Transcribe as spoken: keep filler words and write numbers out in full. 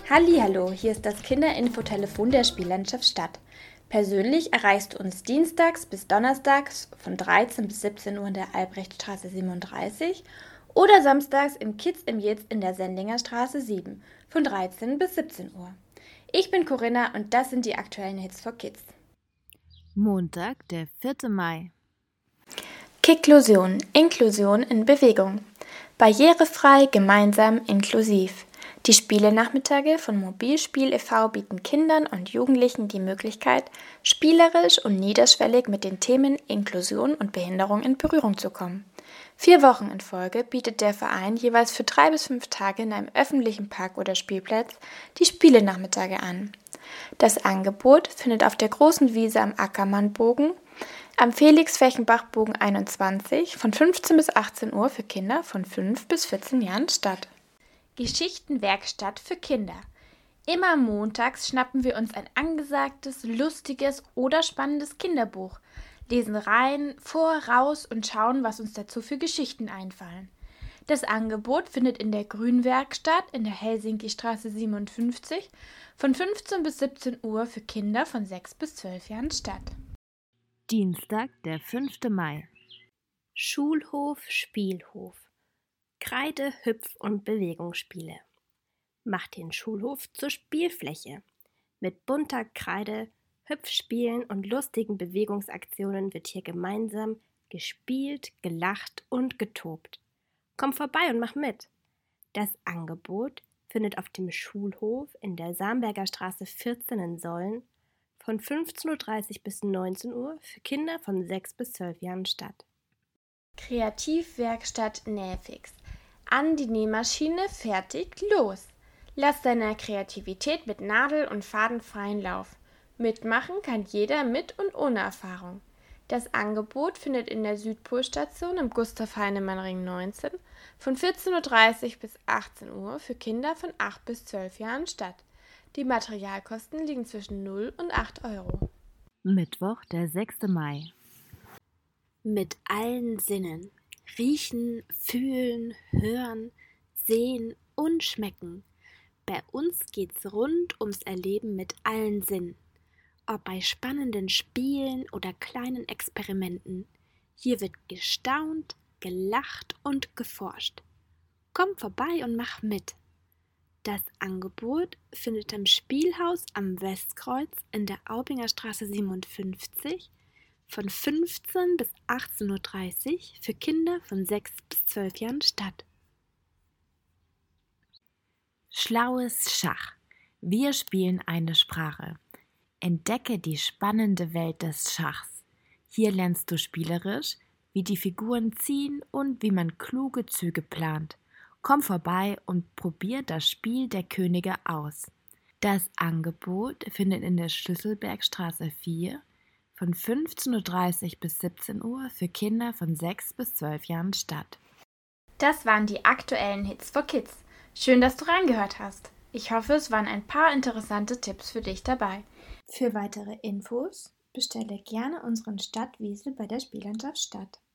Hallihallo, hier ist das Kinderinfotelefon der Spiellandschaft Stadt. Persönlich erreichst du uns dienstags bis donnerstags von dreizehn bis siebzehn Uhr in der Albrechtstraße siebenunddreißig oder samstags im Kids im Jetzt in der Sendlinger Straße sieben von dreizehn bis siebzehn Uhr. Ich bin Corinna und das sind die aktuellen Hits for Kids. Montag, der vierte Mai. Kicklusion, Inklusion in Bewegung. Barrierefrei, gemeinsam, inklusiv. Die Spielenachmittage von Mobilspiel e V bieten Kindern und Jugendlichen die Möglichkeit, spielerisch und niederschwellig mit den Themen Inklusion und Behinderung in Berührung zu kommen. Vier Wochen in Folge bietet der Verein jeweils für drei bis fünf Tage in einem öffentlichen Park oder Spielplatz die Spielenachmittage an. Das Angebot findet auf der großen Wiese am Ackermannbogen am Felix-Fechenbach-Bogen einundzwanzig von fünfzehn bis achtzehn Uhr für Kinder von fünf bis vierzehn Jahren statt. Geschichtenwerkstatt für Kinder. Immer montags schnappen wir uns ein angesagtes, lustiges oder spannendes Kinderbuch, lesen rein, vor, raus und schauen, was uns dazu für Geschichten einfallen. Das Angebot findet in der Grünwerkstatt in der Helsinki-Straße siebenundfünfzig von fünfzehn bis siebzehn Uhr für Kinder von sechs bis zwölf Jahren statt. Dienstag, der fünfte Mai. Schulhof, Spielhof. Kreide-, Hüpf- und Bewegungsspiele. Macht den Schulhof zur Spielfläche. Mit bunter Kreide, Hüpfspielen und lustigen Bewegungsaktionen wird hier gemeinsam gespielt, gelacht und getobt. Komm vorbei und mach mit. Das Angebot findet auf dem Schulhof in der Samberger Straße vierzehn in Solln von fünfzehn Uhr dreißig bis neunzehn Uhr für Kinder von sechs bis zwölf Jahren statt. Kreativwerkstatt Nähfix. An die Nähmaschine, fertig, los! Lass deiner Kreativität mit Nadel- und Faden freien Lauf. Mitmachen kann jeder mit und ohne Erfahrung. Das Angebot findet in der Südpolstation im Gustav-Heinemann-Ring neunzehn von vierzehn Uhr dreißig bis achtzehn Uhr für Kinder von acht bis zwölf Jahren statt. Die Materialkosten liegen zwischen null und acht Euro. Mittwoch, der sechste Mai. Mit allen Sinnen. Riechen, fühlen, hören, sehen und schmecken. Bei uns geht's rund ums Erleben mit allen Sinnen. Ob bei spannenden Spielen oder kleinen Experimenten. Hier wird gestaunt, gelacht und geforscht. Komm vorbei und mach mit. Das Angebot findet im Spielhaus am Westkreuz in der Aubinger Straße siebenundfünfzig von fünfzehn bis achtzehn Uhr dreißig für Kinder von sechs bis zwölf Jahren statt. Schlaues Schach. Wir spielen eine Sprache. Entdecke die spannende Welt des Schachs. Hier lernst du spielerisch, wie die Figuren ziehen und wie man kluge Züge plant. Komm vorbei und probier das Spiel der Könige aus. Das Angebot findet in der Schlüsselbergstraße vier von fünfzehn Uhr dreißig bis siebzehn Uhr für Kinder von sechs bis zwölf Jahren statt. Das waren die aktuellen Hits for Kids. Schön, dass du reingehört hast. Ich hoffe, es waren ein paar interessante Tipps für dich dabei. Für weitere Infos bestelle gerne unseren Stadtwiesel bei der Spiellandschaft Stadt.